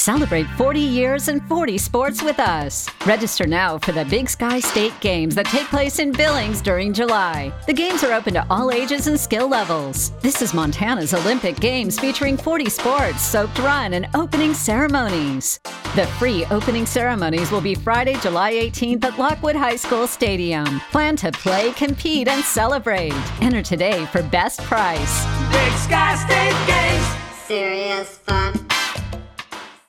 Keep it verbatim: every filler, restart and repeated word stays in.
Celebrate forty years and forty sports with us. Register now for the Big Sky State Games that take place in Billings during July. The games are open to all ages and skill levels. This is Montana's Olympic Games featuring forty sports, soaked run, and opening ceremonies. The free opening ceremonies will be Friday, July eighteenth at Lockwood High School Stadium. Plan to play, compete, and celebrate. Enter today for best price. Big Sky State Games. Serious fun.